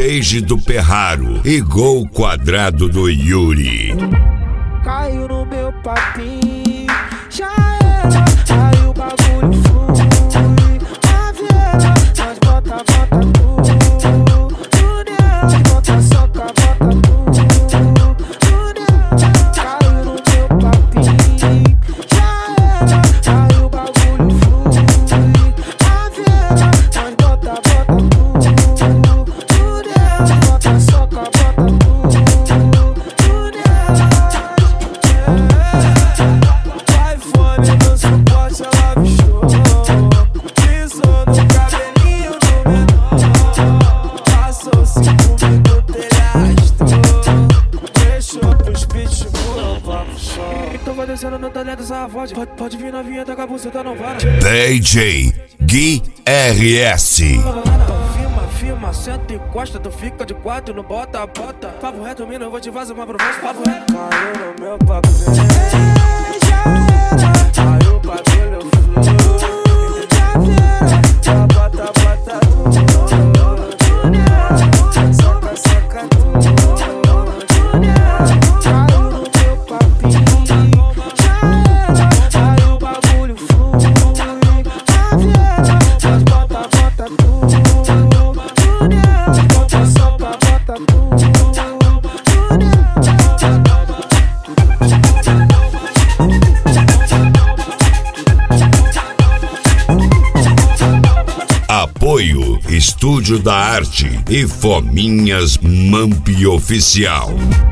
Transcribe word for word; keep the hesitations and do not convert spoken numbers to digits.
Stage do Perraro e Gol Quadrado do Yuri. Caiu no meu papinho, já era, aí o bagulho flui. A viela, nós bota, bota tudo, tudo é, bota soca, bota tudo, tudo é. Caiu no meu papinho, já era, aí o bagulho flui. A viela, nós bota, bota tudo, tudo é, bota soca, bota tudo, tudo é. Vai fome no suporte, ela bichou. Pisou no cabelinho do menor. Passou-se comigo, ele arrastou. Deixou pros pitbull, papo show. Tô vai descendo no talento, essa voz. Pode, pode vir novinha, tá com a buceta, não para. D J Gui R S. Filma, filma, senta e encosta, tu fica de quatro, não bota, bota. Papo reto, mina, eu vou te fazer uma proposta. Papo reto. Caiu no meu papo, já era, aí o bagulho flui. Já era, já bota, bota tudo, tudo é, soca, soca tudo, tudo é. Caiu no meu papinho, já era, aí o bagulho flui. A viela, nós bota, bota tudo, tudo é, bota soca, bota tudo, tudo é. Apoio Estúdio da Arte e Fominhas Mamp Oficial.